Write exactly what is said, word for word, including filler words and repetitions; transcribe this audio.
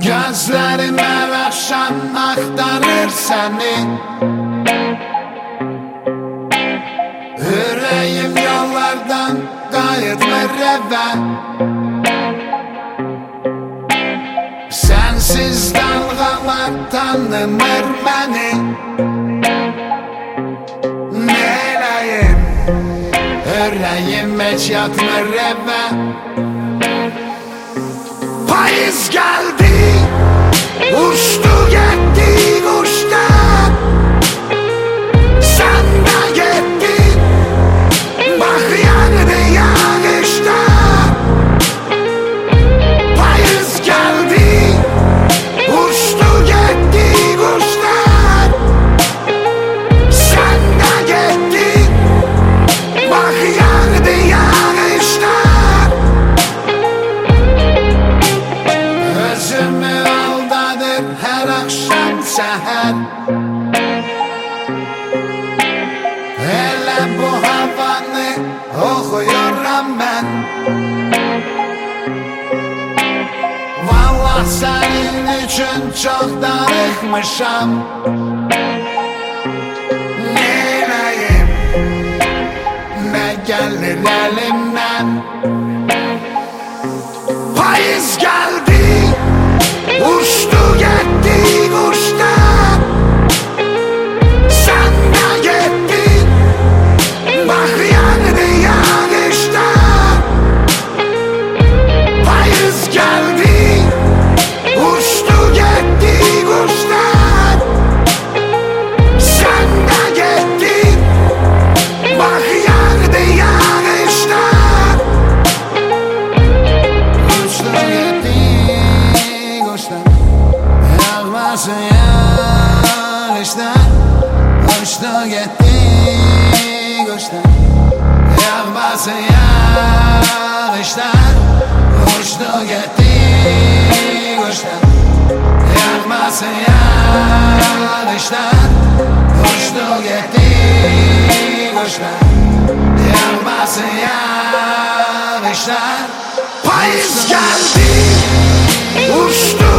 Gözlerim her akşam aktarır seni. Yüreğim yollardan kayıtlar eve. Sensiz dalgalar tanımır beni. Neyleyim, yüreğim hiç yatmır eve. Payız geldi, uçtu gitti kuşlar. Sen de gittin, bak yandı yağışlar. Payız geldi, uçtu gitti kuşlar. Sen de gittin, bak yandı yağışlar. Özümü aldadır her akşam seher. Hele bu havanı okuyorum ben. Vallahi senin için çok darıkmışam. Neyleyim, ne gelir elimden. Payız geldi, uçtu gitti kuşlar. Sen de gittin, bak yandı yağışlar. Payız geldi, uçtu gitti kuşlar. Sen de gittin, bak yandı yağışlar. Uçtu gitti kuşlar, yağmasın yağışlar. Uçtu gitti kuşlar, yağmasın yağışlar. Uçtu gitti kuşlar, yağmasın yağışlar. Uçtu gitti kuşlar, yağmasın yağışlar. Payız geldi, uçtu